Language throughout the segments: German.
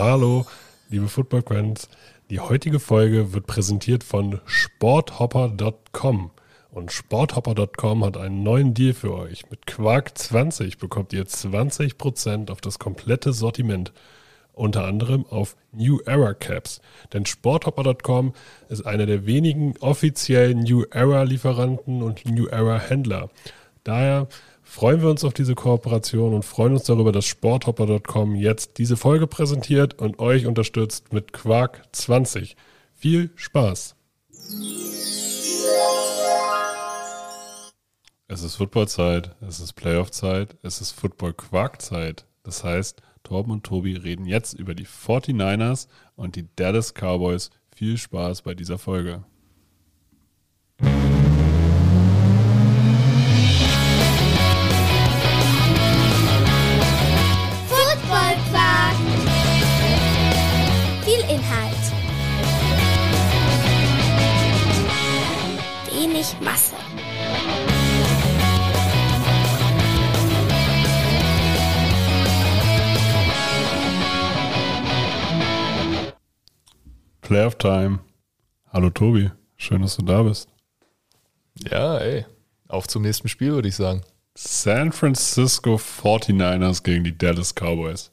Hallo, liebe Football-Fans. Die heutige Folge wird präsentiert von Sporthopper.com. Und Sporthopper.com hat einen neuen Deal für euch. Mit Quark20 bekommt ihr 20% auf das komplette Sortiment. Unter anderem auf New Era Caps. Denn Sporthopper.com ist einer der wenigen offiziellen New Era Lieferanten und New Era Händler. Daher freuen wir uns auf diese Kooperation und freuen uns darüber, dass Sporthopper.com jetzt diese Folge präsentiert und euch unterstützt mit Quark20. Viel Spaß! Es ist Footballzeit, es ist Playoff-Zeit, es ist Football-Quark-Zeit. Das heißt, Torben und Tobi reden jetzt über die 49ers und die Dallas Cowboys. Viel Spaß bei dieser Folge. Football-Quark. Viel Inhalt. Wenig Masse. Playoff Time. Hallo Tobi, schön, dass du da bist. Ja, auf zum nächsten Spiel, würde ich sagen. San Francisco 49ers gegen die Dallas Cowboys.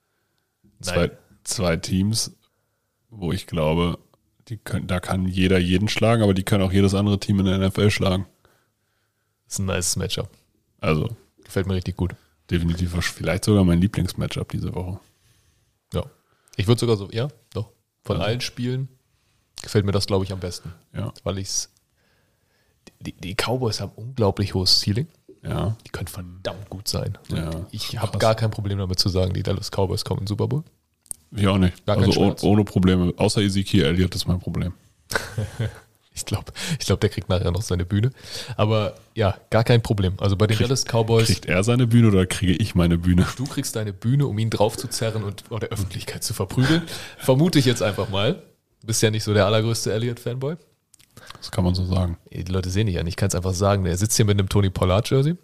Zwei Teams, wo ich glaube, da kann jeder jeden schlagen, aber die können auch jedes andere Team in der NFL schlagen. Das ist ein nice Matchup. Also, gefällt mir richtig gut. Definitiv, vielleicht sogar mein Lieblingsmatchup diese Woche. Ja, ich würde sogar so, ja, doch. Von allen Spielen gefällt mir das, glaube ich, am besten. Ja. Weil die Cowboys haben unglaublich hohes Ceiling. Ja. Die können verdammt gut sein. Ja, ich habe gar kein Problem damit zu sagen, die Dallas Cowboys kommen in den Super Bowl. Ich auch nicht. Gar kein Schmerz. Ohne Probleme. Außer Ezekiel Elliott ist mein Problem. Ich glaube, der kriegt nachher noch seine Bühne. Aber ja, gar kein Problem. Also bei den Dallas Cowboys. Kriegt er seine Bühne oder kriege ich meine Bühne? Du kriegst deine Bühne, um ihn drauf zu zerren und vor der Öffentlichkeit zu verprügeln. Vermute ich jetzt einfach mal. Du bist ja nicht so der allergrößte Elliott-Fanboy. Das kann man so sagen. Die Leute sehen dich ja nicht. Ich kann es einfach sagen. Der sitzt hier mit einem Tony Pollard-Jersey.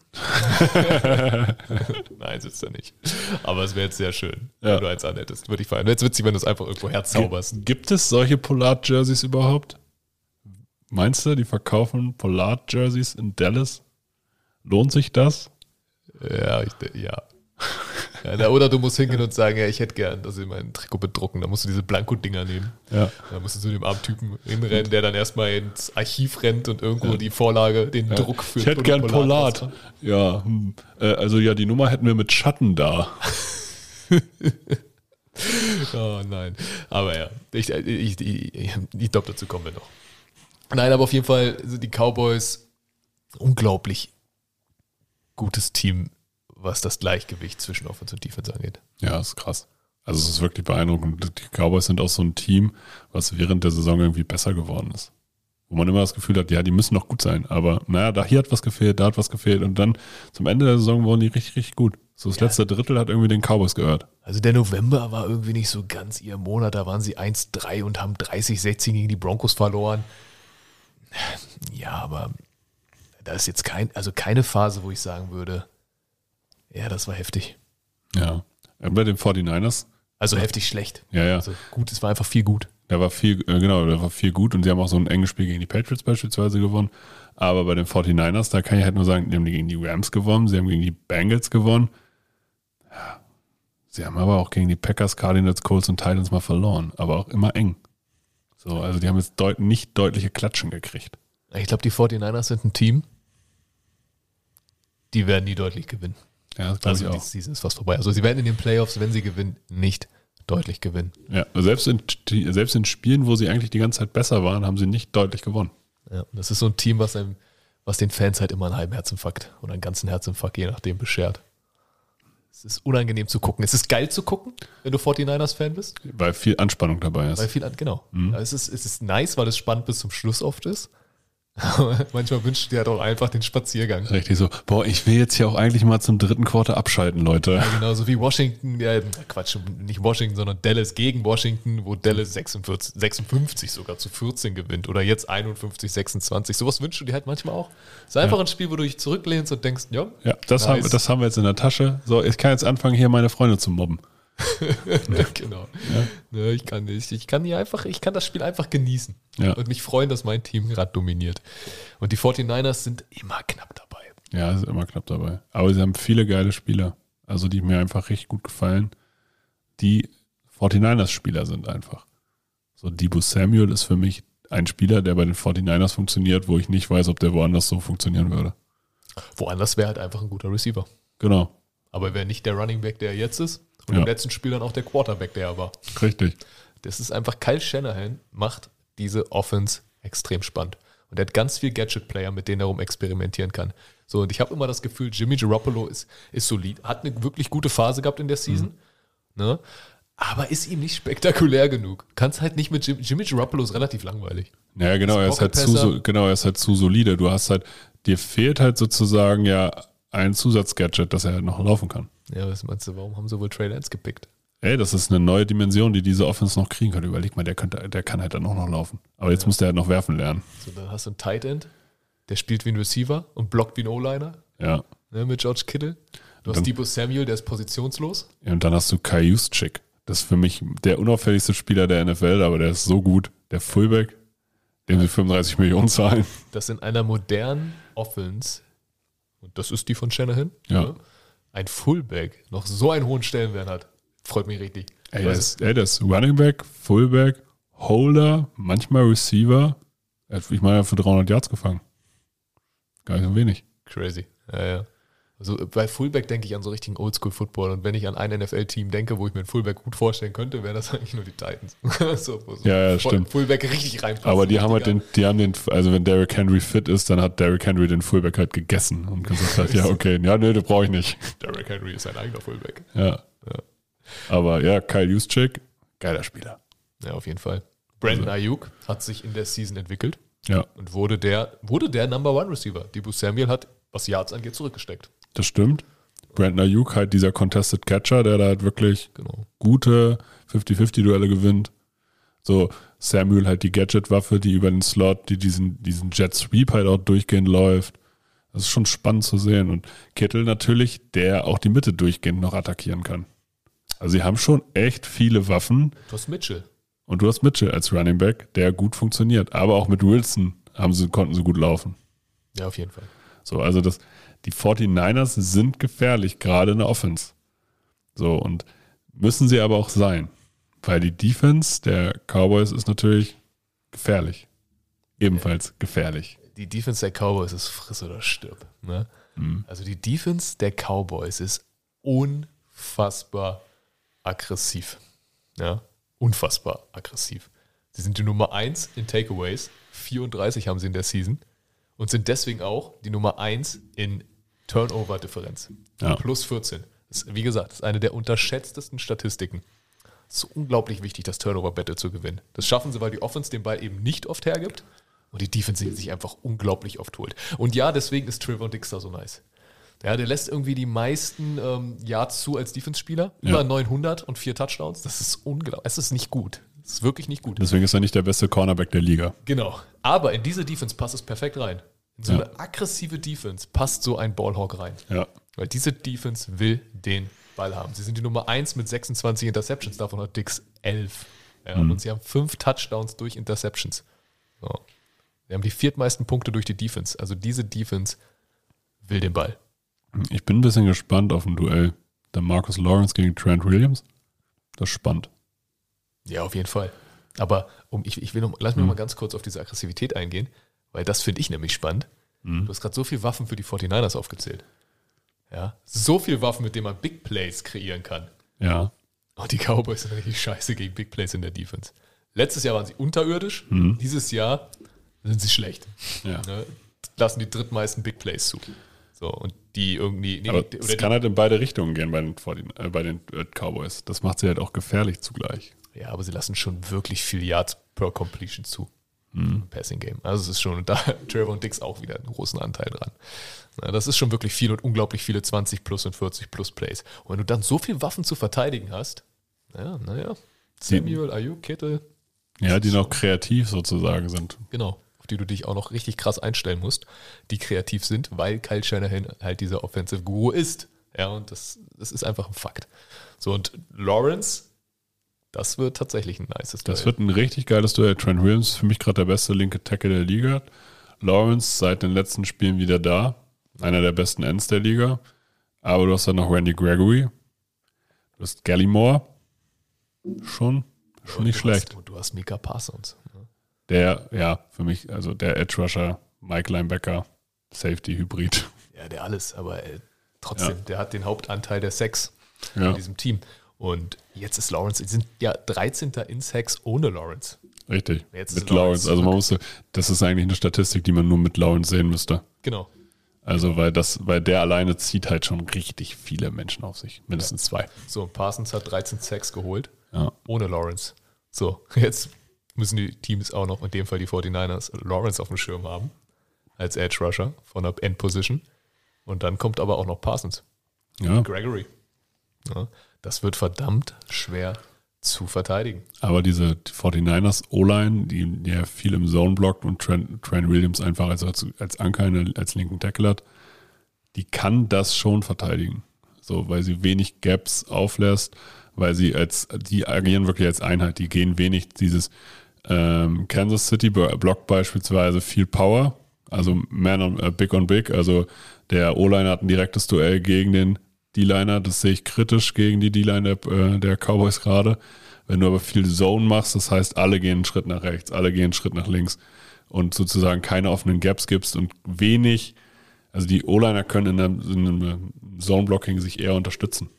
Nein, sitzt er nicht. Aber es wäre jetzt sehr schön, wenn du eins anhättest. Würde ich feiern. Wäre jetzt witzig, wenn du es einfach irgendwo herzauberst. Gibt es solche Pollard-Jerseys überhaupt? Meinst du, die verkaufen Pollard-Jerseys in Dallas? Lohnt sich das? Ja, ja. Oder du musst hingehen und sagen, ja, ich hätte gern, dass sie mein Trikot bedrucken. Da musst du diese Blanko-Dinger nehmen. Ja. Da musst du zu dem armen Typen hinrennen, der dann erstmal ins Archiv rennt und irgendwo die Vorlage, den Druck für Ich hätte gern Pollard. Ja, also ja, die Nummer hätten wir mit Schatten da. Oh nein. Aber ja, ich glaube, dazu kommen wir noch. Nein, aber auf jeden Fall sind die Cowboys unglaublich gutes Team, was das Gleichgewicht zwischen Offense und Defense angeht. Ja, ist krass. Also es ist wirklich beeindruckend. Die Cowboys sind auch so ein Team, was während der Saison irgendwie besser geworden ist. Wo man immer das Gefühl hat, ja, die müssen noch gut sein. Aber naja, hier hat was gefehlt, da hat was gefehlt. Und dann zum Ende der Saison wurden die richtig, richtig gut. So das letzte Drittel hat irgendwie den Cowboys gehört. Also der November war irgendwie nicht so ganz ihr Monat. Da waren sie 1-3 und haben 30-16 gegen die Broncos verloren. Ja, aber da ist jetzt keine Phase, wo ich sagen würde, ja, das war heftig. Ja, bei den 49ers. Also heftig schlecht. Ja. Also gut, es war einfach viel gut. Da war viel gut und sie haben auch so ein enges Spiel gegen die Patriots beispielsweise gewonnen. Aber bei den 49ers, da kann ich halt nur sagen, die haben gegen die Rams gewonnen, sie haben gegen die Bengals gewonnen. Ja, sie haben aber auch gegen die Packers, Cardinals, Colts und Titans mal verloren, aber auch immer eng. So, also die haben jetzt nicht deutliche Klatschen gekriegt. Ich glaube, die 49ers sind ein Team, die werden nie deutlich gewinnen. Ja, das glaube ich auch. Die Season ist fast vorbei. Also sie werden in den Playoffs, wenn sie gewinnen, nicht deutlich gewinnen. Ja, selbst in Spielen, wo sie eigentlich die ganze Zeit besser waren, haben sie nicht deutlich gewonnen. Ja, das ist so ein Team, was den Fans halt immer einen halben Herzinfarkt oder einen ganzen Herzinfarkt, je nachdem, beschert. Es ist unangenehm zu gucken. Es ist geil zu gucken, wenn du 49ers-Fan bist. Weil viel Anspannung dabei ist. Genau. Mhm. Es ist nice, weil es spannend bis zum Schluss oft ist. Aber manchmal wünscht du dir doch einfach den Spaziergang. Richtig so, ich will jetzt hier auch eigentlich mal zum dritten Quarter abschalten, Leute. Ja, genau, so wie Washington, nicht Washington, sondern Dallas gegen Washington, wo Dallas 56 sogar zu 14 gewinnt oder jetzt 51-26. Sowas wünschst du dir halt manchmal auch. Es ist einfach ein Spiel, wo du dich zurücklehnst und denkst, das haben wir jetzt in der Tasche. So, ich kann jetzt anfangen, hier meine Freunde zu mobben. Genau. Ne, ich kann das Spiel einfach genießen und mich freuen, dass mein Team gerade dominiert. Und die 49ers sind immer knapp dabei. Ja, sind immer knapp dabei. Aber sie haben viele geile Spieler, also die mir einfach richtig gut gefallen. Die 49ers-Spieler sind einfach. So, Deebo Samuel ist für mich ein Spieler, der bei den 49ers funktioniert, wo ich nicht weiß, ob der woanders so funktionieren würde. Woanders wäre halt einfach ein guter Receiver. Genau. Aber er wäre nicht der Running Back, der er jetzt ist. Und im letzten Spiel dann auch der Quarterback, der er war. Richtig. Das ist einfach, Kyle Shanahan macht diese Offense extrem spannend. Und er hat ganz viel Gadget-Player, mit denen er rum experimentieren kann. So, und ich habe immer das Gefühl, Jimmy Garoppolo ist solid, hat eine wirklich gute Phase gehabt in der Season, ne? Aber ist ihm nicht spektakulär genug. Kannst halt nicht mit Jimmy Garoppolo ist relativ langweilig. Ja, genau, er ist halt zu solide. Du hast halt, dir fehlt halt sozusagen ja ein Zusatzgadget, dass er halt noch laufen kann. Ja, was meinst du, warum haben sie wohl Trey Lance gepickt? Ey, das ist eine neue Dimension, die diese Offense noch kriegen kann. Überleg mal, der kann halt dann auch noch laufen. Aber jetzt muss der halt noch werfen lernen. So, dann hast du einen Tight End, der spielt wie ein Receiver und blockt wie ein O-Liner. Ja. Ne, mit George Kittle. Du hast Deebo Samuel, der ist positionslos. Ja, und dann hast du Kai Juszczyk. Das ist für mich der unauffälligste Spieler der NFL, aber der ist so gut. Der Fullback, dem sie 35 Millionen zahlen. Das in einer modernen Offense, und das ist die von Shanahan, ja. Ein Fullback noch so einen hohen Stellenwert hat. Freut mich richtig. Ey, der ist Running Back, Fullback, Holder, manchmal Receiver. Ich meine, er hat für 300 Yards gefangen. Gar nicht so wenig. Crazy. Ja. Also bei Fullback denke ich an so richtigen Oldschool-Football. Und wenn ich an ein NFL-Team denke, wo ich mir einen Fullback gut vorstellen könnte, wäre das eigentlich nur die Titans. Ja, stimmt. Fullback richtig reinpasst. Aber die haben halt also wenn Derrick Henry fit ist, dann hat Derrick Henry den Fullback halt gegessen und gesagt hat, ja, okay, ja, nee, den brauche ich nicht. Derrick Henry ist ein eigener Fullback. Ja. Aber ja, Kyle Juszczyk, geiler Spieler. Ja, auf jeden Fall. Brandon Ayuk hat sich in der Season entwickelt. Ja. Und wurde der Number One Receiver. Deebo Samuel hat, was Yards angeht, zurückgesteckt. Das stimmt. Brandon Ayuk halt dieser Contested Catcher, der da halt wirklich gute 50-50-Duelle gewinnt. So, Samuel halt die Gadget-Waffe, die über den Slot, die diesen Jet Sweep halt auch durchgehend läuft. Das ist schon spannend zu sehen. Und Kittle natürlich, der auch die Mitte durchgehend noch attackieren kann. Also sie haben schon echt viele Waffen. Du hast Mitchell. Und du hast Mitchell als Running Back, der gut funktioniert. Aber auch mit Wilson konnten sie gut laufen. Ja, auf jeden Fall. So, also die 49ers sind gefährlich, gerade in der Offense. So, und müssen sie aber auch sein. Weil die Defense der Cowboys ist natürlich gefährlich. Ebenfalls gefährlich. Die Defense der Cowboys ist friss oder stirb. Ne? Also die Defense der Cowboys ist unfassbar aggressiv. Ja, unfassbar aggressiv. Sie sind die Nummer 1 in Takeaways. 34 haben sie in der Season. Und sind deswegen auch die Nummer 1 in Turnover-Differenz. Ja. Plus 14. Das ist, wie gesagt, das ist eine der unterschätztesten Statistiken. Es ist unglaublich wichtig, das Turnover-Battle zu gewinnen. Das schaffen sie, weil die Offense den Ball eben nicht oft hergibt und die Defense sich einfach unglaublich oft holt. Und ja, deswegen ist Trevor Dix da so nice. Ja, der lässt irgendwie die meisten Yards zu als Defense-Spieler. Über 900 und 4 Touchdowns. Das ist unglaublich. Es ist nicht gut. Es ist wirklich nicht gut. Deswegen ist er nicht der beste Cornerback der Liga. Genau. Aber in diese Defense passt es perfekt rein. In so eine aggressive Defense passt so ein Ballhawk rein. Ja. Weil diese Defense will den Ball haben. Sie sind die Nummer 1 mit 26 Interceptions. Davon hat Dix 11. Ja, und sie haben 5 Touchdowns durch Interceptions. So. Sie haben die 4. meisten Punkte durch die Defense. Also diese Defense will den Ball. Ich bin ein bisschen gespannt auf ein Duell. Der Marcus Lawrence gegen Trent Williams. Das ist spannend. Ja, auf jeden Fall. Aber lass mich noch mal ganz kurz auf diese Aggressivität eingehen, weil das finde ich nämlich spannend. Du hast gerade so viele Waffen für die 49ers aufgezählt. Ja, so viele Waffen, mit denen man Big Plays kreieren kann. Ja. Und die Cowboys sind richtig scheiße gegen Big Plays in der Defense. Letztes Jahr waren sie unterirdisch, dieses Jahr sind sie schlecht. Ja. Ne? Lassen die drittmeisten Big Plays zu. So, und die irgendwie. Aber es kann halt in beide Richtungen gehen bei den Cowboys. Das macht sie halt auch gefährlich zugleich. Ja, aber sie lassen schon wirklich viel Yards per Completion zu. Im Passing Game. Also es ist schon, und da hat Trevor und Dix auch wieder einen großen Anteil dran. Na, das ist schon wirklich viel und unglaublich viele 20 plus und 40 plus Plays. Und wenn du dann so viele Waffen zu verteidigen hast, naja, Samuel, Ayuk, Kittle. Ja, die noch kreativ sozusagen sind. Genau, auf die du dich auch noch richtig krass einstellen musst, die kreativ sind, weil Kyle Shanahan halt dieser Offensive Guru ist. Ja, und das ist einfach ein Fakt. So, und Lawrence, das wird tatsächlich ein nices Duell. Das wird ein richtig geiles Duell. Trent Williams ist für mich gerade der beste linke Tackle der Liga. Lawrence seit den letzten Spielen wieder da. Einer der besten Ends der Liga. Aber du hast dann noch Randy Gregory. Du hast Gallimore. Schon nicht schlecht. Und du hast Micah Parsons. Ne? Der, ja, für mich, also der Edge Rusher, Mike Linebacker, Safety Hybrid. Ja, der alles, aber trotzdem, der hat den Hauptanteil der Sacks in diesem Team. Und jetzt ist Lawrence, sie sind ja 13. in Sacks ohne Lawrence. Richtig, jetzt mit Lawrence. Also man musste, das ist eigentlich eine Statistik, die man nur mit Lawrence sehen müsste. Genau. Also weil der alleine zieht halt schon richtig viele Menschen auf sich. Mindestens 2. So, Parsons hat 13 Sacks geholt, Ja. ohne Lawrence. So, jetzt müssen die Teams auch noch, in dem Fall die 49ers, Lawrence auf dem Schirm haben, als Edge Rusher von der End-Position. Und dann kommt aber auch noch Parsons. Ja. Gregory. Ja, das wird verdammt schwer zu verteidigen. Aber die 49ers O-Line, die ja viel im Zone blockt und Trent Williams einfach als Anker, als linken Tackle hat, die kann das schon verteidigen. So, weil sie wenig Gaps auflässt, weil die agieren wirklich als Einheit. Die gehen wenig dieses Kansas City blockt beispielsweise viel Power, also Big on Big, also der O-Liner hat ein direktes Duell gegen den D-Liner, das sehe ich kritisch gegen die D-Liner der Cowboys gerade. Wenn du aber viel Zone machst, das heißt, alle gehen einen Schritt nach rechts, alle gehen einen Schritt nach links und sozusagen keine offenen Gaps gibst und wenig, also die O-Liner können in einem Zone-Blocking sich eher unterstützen.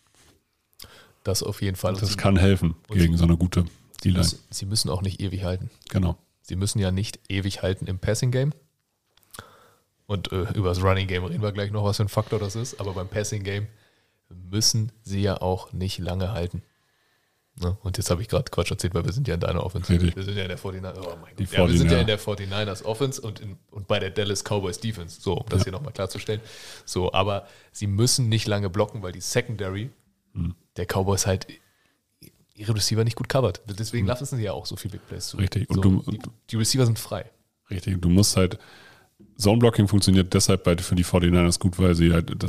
Das auf jeden Fall. Das kann helfen gegen so eine gute D-Line. Sie müssen auch nicht ewig halten. Genau. Sie müssen ja nicht ewig halten im Passing-Game. Und über das Running-Game reden wir gleich noch, was für ein Faktor das ist. Aber beim Passing-Game müssen sie ja auch nicht lange halten. Ne? Und jetzt habe ich gerade Quatsch erzählt, weil wir sind ja in deiner Offense. Richtig. Wir sind ja in der 49ers. Oh mein Gott. Ja, wir sind ja in der 49ers Offense und bei der Dallas Cowboys Defense. So, um das hier nochmal klarzustellen. So, aber sie müssen nicht lange blocken, weil die Secondary der Cowboys halt ihre Receiver nicht gut covert. Deswegen lassen sie ja auch so viel Big Plays zu. Richtig. So, Und die Receiver sind frei. Richtig. Du musst halt, Zone-Blocking funktioniert deshalb für die 49ers gut, weil sie halt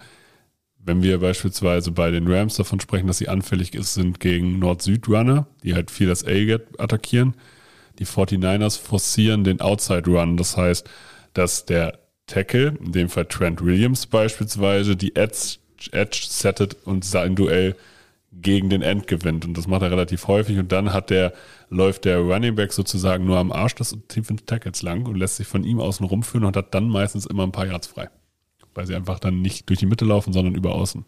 wenn wir beispielsweise bei den Rams davon sprechen, dass sie anfällig sind gegen Nord-Süd-Runner, die halt viel das A-Gap attackieren, die 49ers forcieren den Outside-Run. Das heißt, dass der Tackle, in dem Fall Trent Williams beispielsweise, die Edge settet und sein Duell gegen den End gewinnt. Und das macht er relativ häufig. Und dann läuft der Running Back sozusagen nur am Arsch des tiefen Tackles lang und lässt sich von ihm außen rumführen und hat dann meistens immer ein paar Yards frei. Weil sie einfach dann nicht durch die Mitte laufen, sondern über außen.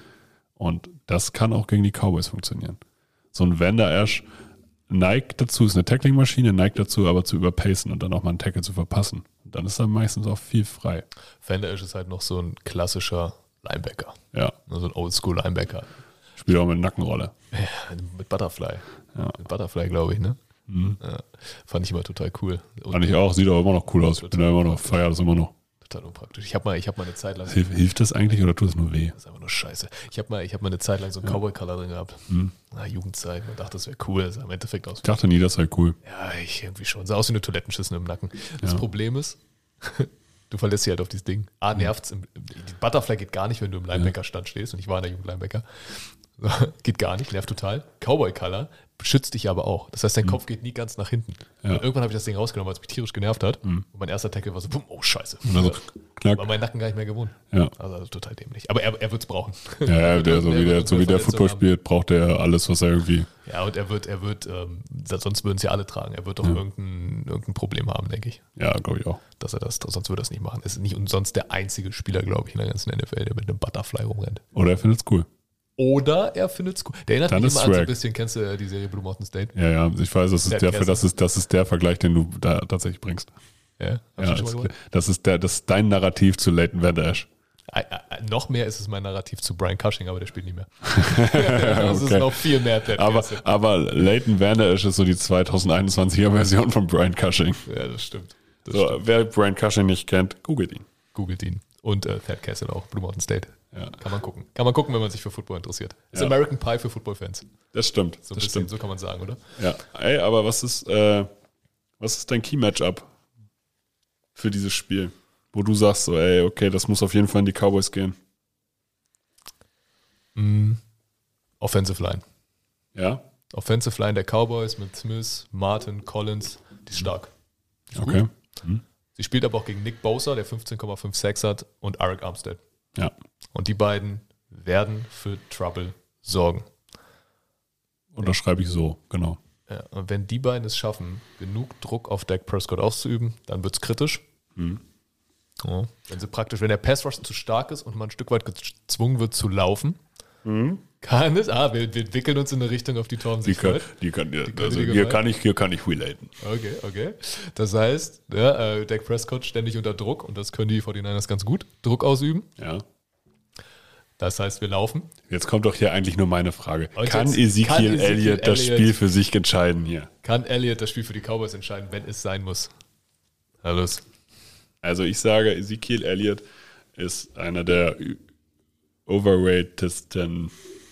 Und das kann auch gegen die Cowboys funktionieren. So ein Van Der Esch neigt dazu, ist eine Tackling-Maschine, neigt dazu aber zu überpacen und dann auch mal einen Tackle zu verpassen. Und dann ist er meistens auch viel frei. Van Der Esch ist halt noch so ein klassischer Linebacker. Ja. So ein Oldschool-Linebacker. Spielt auch mit Nackenrolle. Ja, mit Butterfly. Ja. Mit Butterfly, glaube ich, ne? Ja, fand ich immer total cool. Fand ich auch, sieht aber immer noch cool aus. Ich bin da immer noch, feier das immer noch. Total unpraktisch. Ich hab mal eine Zeit lang... Hilft das eigentlich oder tut es nur weh? Das ist einfach nur scheiße. Ich hab mal eine Zeit lang so einen Cowboy-Color drin gehabt. Jugendzeit. Man dachte, das wäre cool. Das sah im Endeffekt aus. Ich dachte nie, das sei cool. Ja, ich irgendwie schon. Sah aus wie eine Toilettenschüssel im Nacken. Das Problem ist, du verlässt dich halt auf dieses Ding. Nervt's. Die Butterfly geht gar nicht, wenn du im Linebacker-Stand stehst. Und ich war in der Jugend-Linebacker. Geht gar nicht, nervt total. Cowboy-Color schützt dich aber auch. Das heißt, dein Kopf geht nie ganz nach hinten. Ja. Und irgendwann habe ich das Ding rausgenommen, weil es mich tierisch genervt hat. Und mein erster Tackle war so, oh scheiße. Also, knack. War mein Nacken gar nicht mehr gewohnt. Ja. Also total dämlich. Aber er wird es brauchen. Ja, so wie der Football spielt, braucht er alles, was er irgendwie... Ja, und er wird sonst würden es ja alle tragen. Er wird doch irgendein Problem haben, denke ich. Ja, glaube ich auch. Sonst würde er es nicht machen. Er ist nicht umsonst der einzige Spieler, glaube ich, in der ganzen NFL, der mit einem Butterfly rumrennt. Oder er findet es cool. Oder er findet es cool. Der erinnert Dann mich ist immer an so ein Swag. bisschen, kennst du die Serie Blue Mountain State? Ja, ich weiß, das ist der Vergleich, den du da tatsächlich bringst. Ja, Ja, das ist dein Narrativ zu Leighton Vander Esch. Noch mehr ist es mein Narrativ zu Brian Cushing, aber der spielt nicht mehr. Das ist noch viel mehr. Aber Leighton Vander Esch ist so die 2021er Version von Brian Cushing. Ja, das stimmt. Wer Brian Cushing nicht kennt, googelt ihn. Googelt ihn. Und Thad Castle auch, Blue Mountain State. Ja. Kann man gucken. Kann man gucken, wenn man sich für Football interessiert. Ist American Pie für Football-Fans. Das stimmt. So ein bisschen, so kann man sagen, oder? Ja. Ey, aber was ist dein Key-Matchup für dieses Spiel? Wo du sagst so, okay, das muss auf jeden Fall in die Cowboys gehen. Offensive Line. Ja? Offensive Line der Cowboys mit Smith, Martin, Collins, die ist stark. Die ist Okay. gut. Sie spielt aber auch gegen Nick Bosa, der 15,5 Sacks hat, und Arik Armstead. Ja. Und die beiden werden für Trouble sorgen. Unterschreibe ich so, genau. Ja, und wenn die beiden es schaffen, genug Druck auf Dak Prescott auszuüben, dann wird es kritisch. Ja, wenn der Pass Rush zu stark ist und man ein Stück weit gezwungen wird zu laufen, kann es, wir entwickeln uns in eine Richtung, auf die Torben sich freut. Hier kann ich relaten. Okay. Das heißt, Dak Prescott ständig unter Druck, und das können die 49ers ganz gut, Druck ausüben. Ja. Das heißt, wir laufen. Jetzt kommt doch hier eigentlich nur meine Frage. Und Kann jetzt Ezekiel Elliott das Spiel für sich entscheiden hier? Kann Elliott das Spiel für die Cowboys entscheiden, wenn es sein muss? Na los. Also ich sage, Ezekiel Elliott ist einer der overratedsten,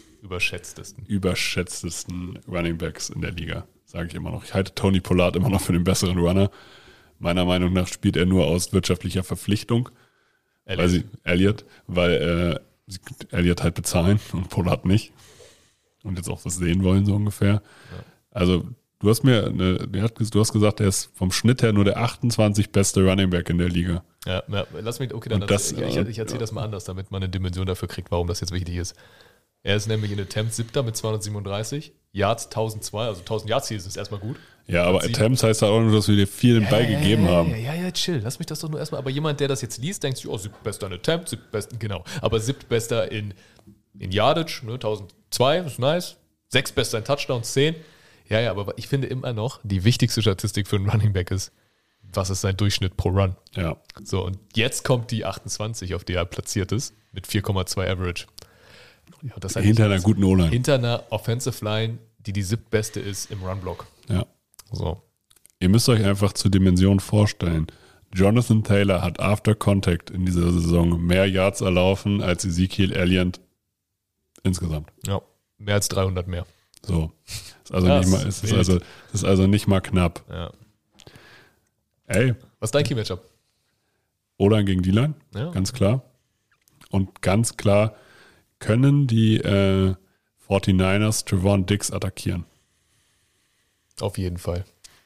überschätztesten Running Backs in der Liga, sage ich immer noch. Ich halte Tony Pollard immer noch für den besseren Runner. Meiner Meinung nach spielt er nur aus wirtschaftlicher Verpflichtung. Elliott, weil sie Elliott halt bezahlen und Pollard nicht. Und jetzt auch das sehen wollen, so ungefähr. Ja. Also, du hast gesagt, er ist vom Schnitt her nur der 28 beste Running Back in der Liga. Ja, lass mich, okay, dann ich erzähle das mal anders, damit man eine Dimension dafür kriegt, warum das jetzt wichtig ist. Er ist nämlich in Attempts 7. mit 237, Yards 1002, also 1000 Yards hier ist es erstmal gut. Ja, aber Attempts heißt ja auch nur, dass wir dir viel den Ball gegeben haben. Ja, chill, lass mich das doch nur erstmal. Aber jemand, der das jetzt liest, denkt sich, siebtbester in Attempts, siebtbester, genau. Aber siebtbester in Yardage, 1002, ist nice. Sechstbester in Touchdowns, 10. Ja, aber ich finde immer noch, die wichtigste Statistik für einen Running Back ist, was ist sein Durchschnitt pro Run? Ja. So, und jetzt kommt die 28, auf der er platziert ist, mit 4,2 Average. Ja, das heißt, hinter einer guten O-Line. Hinter einer Offensive Line, die siebtbeste ist im Run-Block. Ja. So. Ihr müsst euch einfach zur Dimension vorstellen. Jonathan Taylor hat after Contact in dieser Saison mehr Yards erlaufen als Ezekiel Elliott insgesamt. Ja, mehr als 300 mehr. So. Es ist also nicht mal knapp. Ja. Ey. Was ist dein Key-Matchup? O-Line gegen D-Line, ganz klar. Und ganz klar können die 49ers Trevon Diggs attackieren. Auf jeden Fall.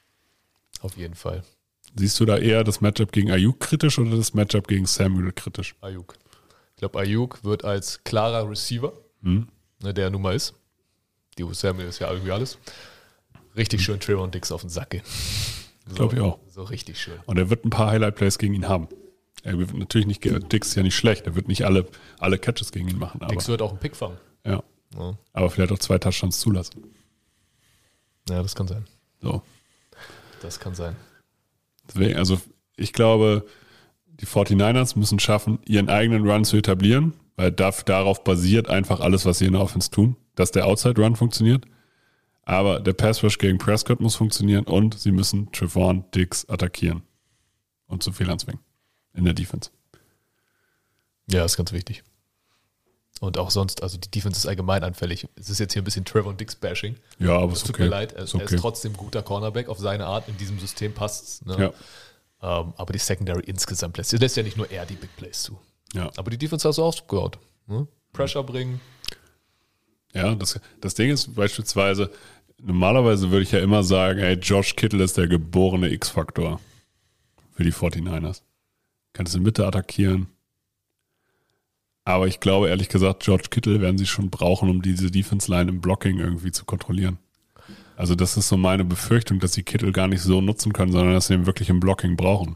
Siehst du da eher das Matchup gegen Ayuk kritisch oder das Matchup gegen Samuel kritisch? Ayuk. Ich glaube, Ayuk wird als klarer Receiver, der nun mal ist. Die Samuel ist ja irgendwie alles. Richtig schön Trevon Diggs auf den Sack gehen. Glaube ich auch. So richtig schön. Und er wird ein paar Highlight-Plays gegen ihn haben. Er wird natürlich nicht, Diggs ist ja nicht schlecht, er wird nicht alle Catches gegen ihn machen. Diggs wird auch einen Pick fangen. Ja. Aber vielleicht auch 2 Touchdowns zulassen. Ja, das kann sein. So. Das kann sein. Deswegen, also ich glaube, die 49ers müssen schaffen, ihren eigenen Run zu etablieren, weil darauf basiert einfach alles, was sie in der Offense tun, dass der Outside-Run funktioniert. Aber der Pass-Rush gegen Prescott muss funktionieren und sie müssen Trevon Diggs attackieren und zu Fehlern zwingen in der Defense. Ja, ist ganz wichtig. Und auch sonst, also die Defense ist allgemein anfällig. Es ist jetzt hier ein bisschen Trevon Diggs-Bashing. Ja, aber es tut mir leid, er ist trotzdem guter Cornerback. Auf seine Art, in diesem System passt's. Ne? Ja. Aber die Secondary insgesamt lässt ja nicht nur er die Big Plays zu. Ja. Aber die Defense hast du auch gehabt. Ne? Pressure bringen. Ja, das Ding ist beispielsweise, normalerweise würde ich ja immer sagen, Josh Kittle ist der geborene X-Faktor für die 49ers. Kannst in Mitte attackieren. Aber ich glaube, ehrlich gesagt, George Kittle werden sie schon brauchen, um diese Defense-Line im Blocking irgendwie zu kontrollieren. Also das ist so meine Befürchtung, dass sie Kittle gar nicht so nutzen können, sondern dass sie ihn wirklich im Blocking brauchen.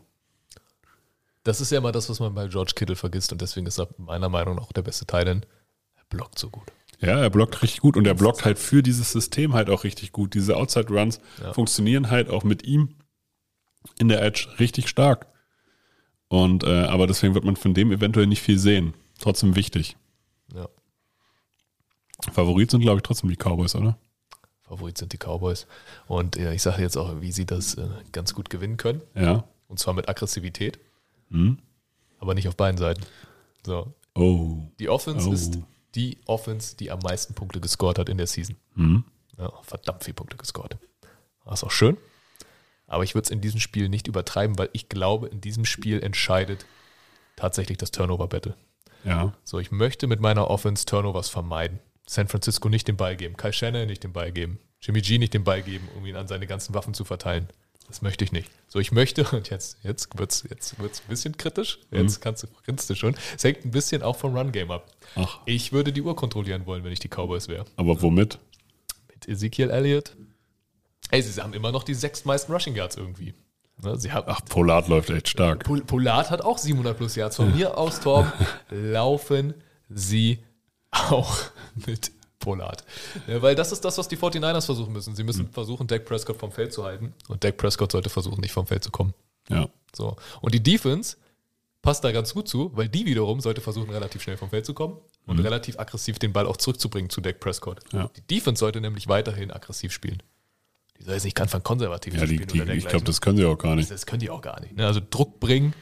Das ist ja mal das, was man bei George Kittle vergisst und deswegen ist er meiner Meinung nach auch der beste Tight End. Er blockt so gut. Ja, er blockt richtig gut und er blockt halt für dieses System halt auch richtig gut. Diese Outside-Runs funktionieren halt auch mit ihm in der Edge richtig stark. Und aber deswegen wird man von dem eventuell nicht viel sehen. Trotzdem wichtig. Ja. Favorit sind, glaube ich, trotzdem die Cowboys, oder? Favorit sind die Cowboys. Und ich sage jetzt auch, wie sie das ganz gut gewinnen können. Ja. Und zwar mit Aggressivität. Aber nicht auf beiden Seiten. So. Die Offense ist die Offense, die am meisten Punkte gescored hat in der Season. Ja, verdammt viele Punkte gescored. Das ist auch schön. Aber ich würde es in diesem Spiel nicht übertreiben, weil ich glaube, in diesem Spiel entscheidet tatsächlich das Turnover-Battle. Ja. So, ich möchte mit meiner Offense Turnovers vermeiden. San Francisco nicht den Ball geben, Kyle Shanahan nicht den Ball geben, Jimmy G nicht den Ball geben, um ihn an seine ganzen Waffen zu verteilen. Das möchte ich nicht. So, ich möchte, und jetzt wird's ein bisschen kritisch, grinst du schon. Es hängt ein bisschen auch vom Run-Game ab. Ach. Ich würde die Uhr kontrollieren wollen, wenn ich die Cowboys wäre. Aber womit? Mit Ezekiel Elliott. Ey, sie haben immer noch die 6. meisten Rushing Yards irgendwie. Ne, Pollard läuft echt stark. Pollard hat auch 700 plus Yards. Von mir aus, Torben, laufen sie auch mit Pollard. Ja, weil das ist das, was die 49ers versuchen müssen. Sie müssen versuchen, Dak Prescott vom Feld zu halten. Und Dak Prescott sollte versuchen, nicht vom Feld zu kommen. Ja. So. Und die Defense passt da ganz gut zu, weil die wiederum sollte versuchen, relativ schnell vom Feld zu kommen und relativ aggressiv den Ball auch zurückzubringen zu Dak Prescott. Ja. Die Defense sollte nämlich weiterhin aggressiv spielen. Die soll jetzt nicht anfangen, konservativ Ja, zu spielen. ich glaube, das können sie auch gar nicht. Das können die auch gar nicht. Ne? Also Druck bringen,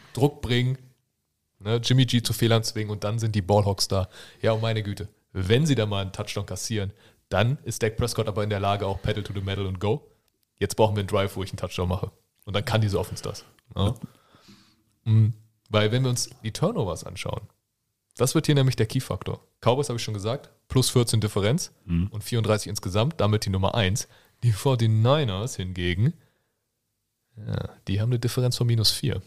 ne? Jimmy G zu Fehlern zwingen und dann sind die Ballhawks da. Ja, oh meine Güte. Wenn sie da mal einen Touchdown kassieren, dann ist Dak Prescott aber in der Lage, auch Pedal to the Metal und go. Jetzt brauchen wir einen Drive, wo ich einen Touchdown mache. Und dann kann diese Offense das. Ja? Weil wenn wir uns die Turnovers anschauen, das wird hier nämlich der Key-Faktor. Cowboys, habe ich schon gesagt, plus 14 Differenz und 34 insgesamt, damit die Nummer 1. Die 49ers hingegen, ja, die haben eine Differenz von minus 4.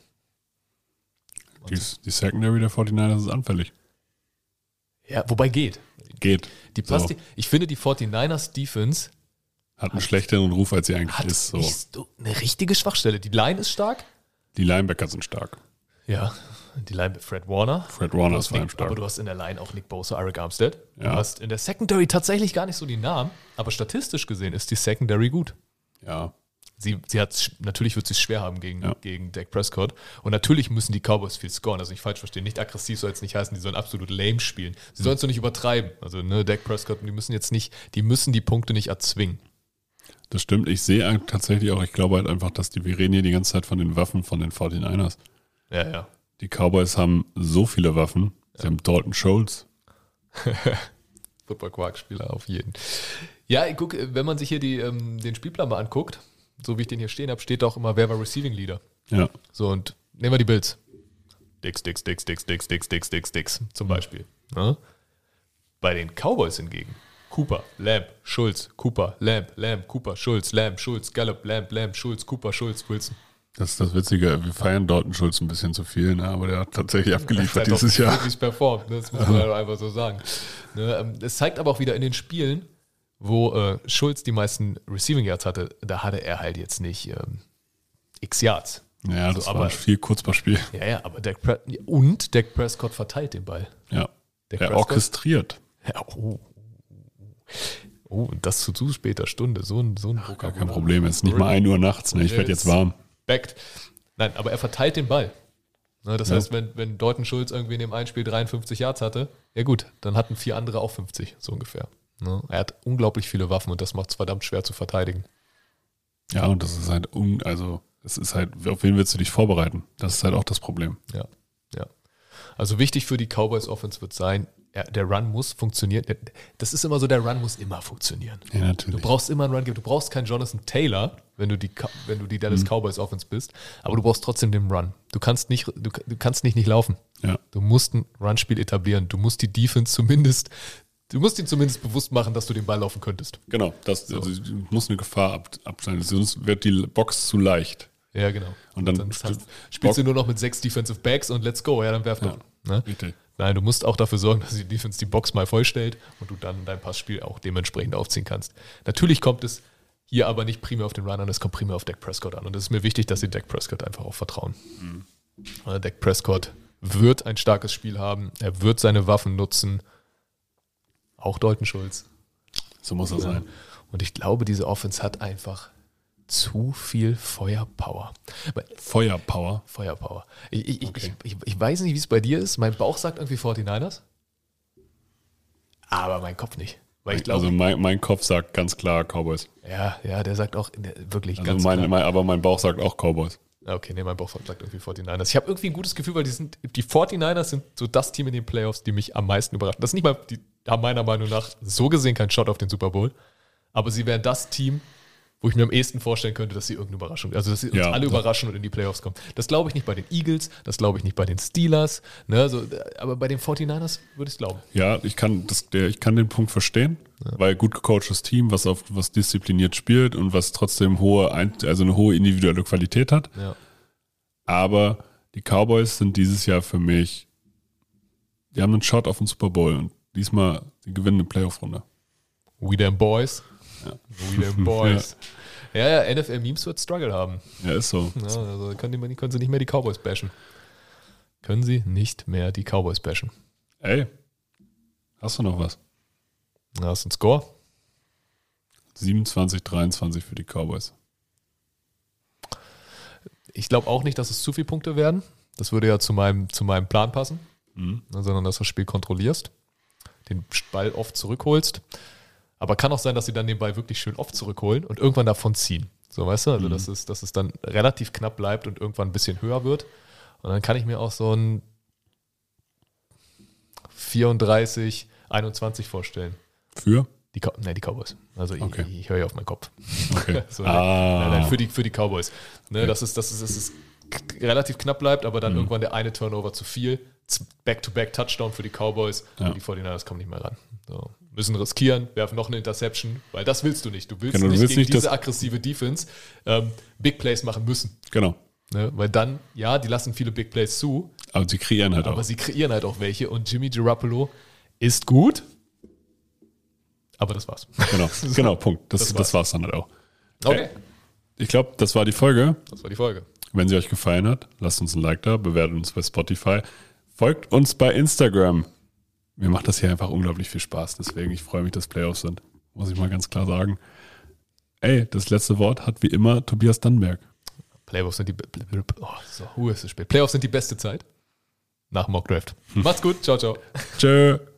Die Secondary der 49ers ist anfällig. Ja, wobei geht. Geht. Ich finde, die 49ers Defense hat einen schlechteren Ruf, als sie eigentlich ist. So. Nicht so eine richtige Schwachstelle. Die Line ist stark. Die Linebacker sind stark. Ja, die Line Fred Warner. Fred Warner ist vor allem stark. Aber du hast in der Line auch Nick Bosa, Arik Armstead. Ja. Du hast in der Secondary tatsächlich gar nicht so die Namen, aber statistisch gesehen ist die Secondary gut. Ja. Natürlich wird sie es schwer haben gegen Dak Prescott. Und natürlich müssen die Cowboys viel scoren. Also nicht falsch verstehen. Nicht aggressiv soll jetzt nicht heißen, die sollen absolut lame spielen. Sie sollen es doch nicht übertreiben. Also Dak Prescott, die müssen die Punkte nicht erzwingen. Das stimmt. Ich sehe tatsächlich auch, ich glaube halt einfach, dass wir reden hier die ganze Zeit von den Waffen von den 49ers. Ja, ja. Die Cowboys haben so viele Waffen. Sie haben Dalton Schultz. Football-Quark-Spieler auf jeden. Ja, guck, wenn man sich hier den Spielplan mal anguckt, so wie ich den hier stehen habe, steht auch immer, wer war Receiving Leader. Ja. So, und nehmen wir die Bills. Dix, zum Beispiel. Ne? Bei den Cowboys hingegen, Cooper, Lamb, Schulz, Cooper, Lamb, Cooper, Schulz, Lamb, Schulz, Gallup, Lamb, Schulz, Cooper, Schulz, Wilson. Das ist das Witzige, wir feiern Dalton Schulz ein bisschen zu viel, ne? Aber der hat tatsächlich abgeliefert dieses Jahr. Wirklich performt, ne? Das muss man halt einfach so sagen. Ne? Es zeigt aber auch wieder in den Spielen, wo Schulz die meisten Receiving Yards hatte, da hatte er halt jetzt nicht x Yards. Ja, das war ein viel Kurzpassspiel. Ja, aber Dak Prescott verteilt den Ball. Ja, er orchestriert. Ja, und das zu später Stunde, so ein Gar kein Problem, es ist nicht mal 1 Uhr nachts, ne? Ich werde jetzt warm. Nein, aber er verteilt den Ball. Ne, das heißt, wenn Dalton Schulz irgendwie in dem einen Spiel 53 Yards hatte, ja gut, dann hatten 4 andere auch 50, so ungefähr. Ne? Er hat unglaublich viele Waffen und das macht es verdammt schwer zu verteidigen. Ja, und das ist halt, es ist halt, auf wen willst du dich vorbereiten? Das ist halt auch das Problem. Ja. Also wichtig für die Cowboys Offense wird sein, der Run muss funktionieren. Das ist immer so, der Run muss immer funktionieren. Ja, natürlich. Du brauchst immer einen Run, du brauchst keinen Jonathan Taylor, wenn du die Dallas Cowboys Offense bist, aber du brauchst trotzdem den Run. Du kannst nicht laufen. Ja. Du musst ein Run-Spiel etablieren. Du musst die Defense zumindest bewusst machen, dass du den Ball laufen könntest. Genau, also muss eine Gefahr abstellen, sonst wird die Box zu leicht. Ja, genau. Und dann spielst du nur noch mit 6 Defensive Backs und let's go, ja, dann werf doch. Ne? Nein, du musst auch dafür sorgen, dass die Defense die Box mal vollstellt und du dann dein Passspiel auch dementsprechend aufziehen kannst. Natürlich kommt es hier aber nicht primär auf den Run an, es kommt primär auf Dak Prescott an. Und es ist mir wichtig, dass sie Dak Prescott einfach auch vertrauen. Dak Prescott wird ein starkes Spiel haben, er wird seine Waffen nutzen, auch Dalton Schulz. So muss er sein. Und ich glaube, diese Offense hat einfach zu viel Feuerpower. Feuerpower? Feuerpower. Ich weiß nicht, wie es bei dir ist. Mein Bauch sagt irgendwie 49ers. Aber mein Kopf nicht. Weil ich glaube, also mein Kopf sagt ganz klar Cowboys. Ja, der sagt auch wirklich also ganz klar. Aber mein Bauch sagt auch Cowboys. Okay, mein Bauch sagt irgendwie 49ers. Ich habe irgendwie ein gutes Gefühl, weil die 49ers sind so das Team in den Playoffs, die mich am meisten überraschen. Das ist nicht mal, die haben meiner Meinung nach so gesehen keinen Shot auf den Super Bowl, aber sie wären das Team, wo ich mir am ehesten vorstellen könnte, dass sie irgendeine Überraschung, also dass sie uns alle überraschen und in die Playoffs kommen. Das glaube ich nicht bei den Eagles, das glaube ich nicht bei den Steelers, ne, also, aber bei den 49ers würde ich es glauben. Ja, ich kann den Punkt verstehen, weil gut gecoachtes Team, was diszipliniert spielt und was trotzdem eine hohe individuelle Qualität hat. Ja. Aber die Cowboys sind dieses Jahr für mich, die haben einen Shot auf den Super Bowl und diesmal, die gewinnen eine Playoff-Runde. We them boys. Ja. We them boys. Ja, NFL-Memes wird Struggle haben. Ja, ist so. Ja, also können sie nicht mehr die Cowboys bashen. Können sie nicht mehr die Cowboys bashen. Ey, hast du noch was? Na, hast du einen Score? 27-23 für die Cowboys. Ich glaube auch nicht, dass es zu viele Punkte werden. Das würde ja zu meinem Plan passen. Sondern dass du das Spiel kontrollierst, den Ball oft zurückholst. Aber kann auch sein, dass sie dann den Ball wirklich schön oft zurückholen und irgendwann davon ziehen. So, weißt du? Also, dass es dann relativ knapp bleibt und irgendwann ein bisschen höher wird. Und dann kann ich mir auch so ein 34-21 vorstellen. Für? Die Cowboys. Also Okay. ich höre ja auf meinen Kopf. Okay. So, nein, für die Cowboys. Ne, dass es relativ knapp bleibt, aber dann irgendwann der eine Turnover zu viel. Back-to-back-Touchdown für die Cowboys. Ja. Und die 49ers kommen nicht mehr ran. So. Müssen riskieren, werfen noch eine Interception, weil das willst du nicht. Du willst Genau, nicht gegen diese das aggressive Defense Big Plays machen müssen. Genau. Ne? Weil dann, ja, die lassen viele Big Plays zu, Aber sie kreieren halt aber auch. sie kreieren halt auch welche. Und Jimmy Garoppolo ist gut, aber das war's. Genau, Punkt. Das war's dann halt auch. Okay. Ich glaube, das war die Folge. Das war die Folge. Wenn sie euch gefallen hat, lasst uns ein Like da, bewertet uns bei Spotify, folgt uns bei Instagram. Mir macht das hier einfach unglaublich viel Spaß, deswegen ich freue mich, dass Playoffs sind. Muss ich mal ganz klar sagen. Ey, das letzte Wort hat wie immer Tobias Dannenberg. Playoffs sind ist es spät. Playoffs sind die beste Zeit nach Mock Draft. Macht's gut. Ciao, ciao. Tschö.